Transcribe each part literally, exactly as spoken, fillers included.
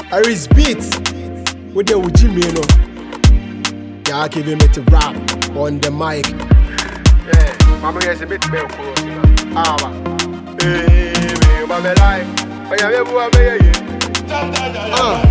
Aris Beats with the Ujimino. Yeah, give me to rap on the mic. Yeah, Mama is a bit better. Ah, hey, Mama life. I am Ah,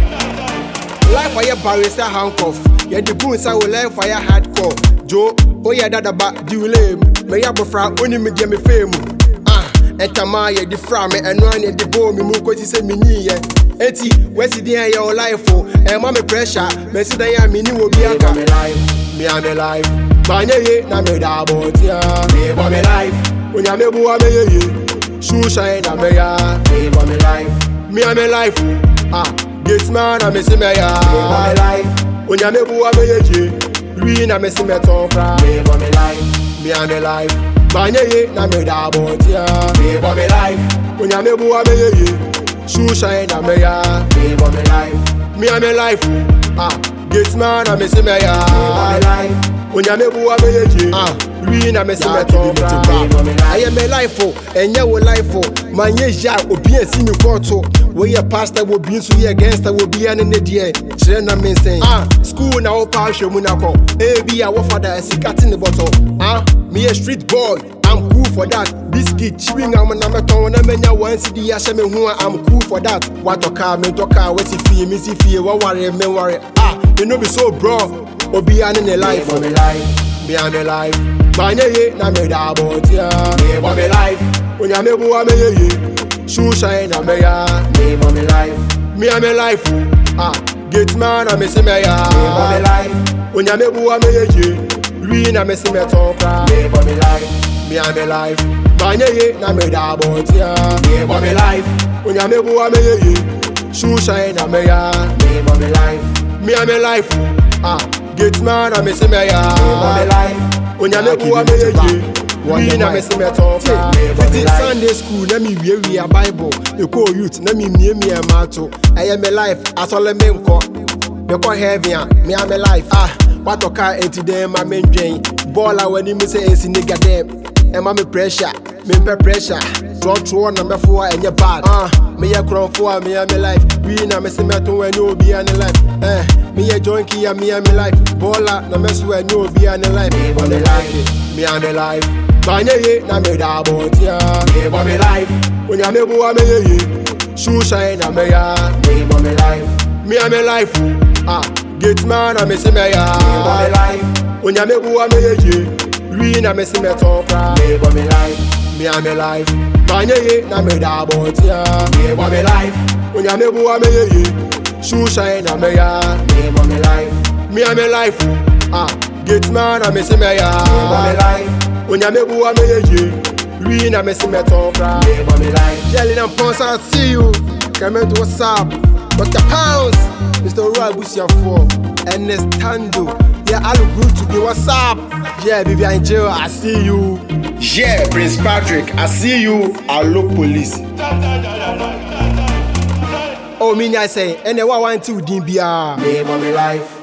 life fire barrister handcuff. Yeah, the boons I will life fire hardcore. Joe, oh yeah, that about do lame. May I befra only me get me fame. Ah, etamaya the frame and one at the bone me move because say me ni yeah. Eti, where's the day your life for? And mommy pressure, me see that ya me ni will be a me life. Me am alive. Banya ye na me da about ya. Me am life. When ya me bua me ye. Shoe shine na me ya. Me am life. Me am life. Ah, this man na me see me ya. Me am life. When ya me bua me ye. We na me see me talk ra. Me am life. Me am life. Banya ye na me da about ya. Me am life. When ya me bua me ye. Shoe shine na me ya. Me am life. Me am life. Ah, this man na me see me ya. Me am life. When ya me bua me ye. Ah, we na me see me talk ra. I am a life for, and ya will life for. Man ye ja obi an see me quarto. We a pastor will be so ye against will be an in the day. Children na me saying. Ah, school na o pa show munako. A be our father a sikat in the bottle. Ah, me a street boy. I'm cool for that. Biscuit chewing I'm na me ton na me nya one C D ashe me hu I'm cool for that. What to car me to car we see fie me see fie what worry me worry. Ah, you know be so bro. Obi an in the life for me life. Me am alive. Banya ye na me da about ya. Me am life. When ya me bua me ye. Shoe shine na me ya. Me am life. Me am life. Ah, get man na me see me ya. Me am life. When ya me bua me ye. We na me see me talk ra. Me am life. Me am life. Banya ye na me da about ya. Me am life. When ya me bua me ye. Shoe shine na me ya. Me am life. Me am life. Ah, get man na me see me ya. Me am life. When ya me bua me ye. We na me see me talk. Fifty Sunday school na me we we a Bible. You call youth na me me me a mato. I am a life as all me nko. Me call heaven me am a life. Ah, what to car enti dem ma me ndwen. Baller when you say esi nigga dem. E ma me pressure, me pe pressure. Draw throw na me for enye bad. Ah, me ya crown for me am a life. We na me see me to when you be an life. Eh, me ya junkie me am a life. Baller na me so when you be an life. Me am a life. Me am a life. Banya ye na me da about ya. Me am life. When ya me bua me ye. Shoe shine na me ya. Me am life. Me am life. Ah, get man na me see me ya. Me am life. When ya me bua me ye. We na me see me talk ra. Me am life. Me am life. Banya ye na me da about ya. Me am life. When ya me bua me ye. Shoe shine na me ya. Me am life. Me am life. Ah, get man na me see me ya. Me am life. When ya me bua me ye. We na me see me talk ra. Me am life. Jelly and Pons, I see you. Come to what's up? Doctor Pounds, Mister Roy Busia four, Ernest Tando. Yeah, I look good to be what's up. Yeah, baby, I jail, I see you. Yeah, Prince Patrick, I see you. I look police. Oh, me I say, and then what want to do be a Me am life.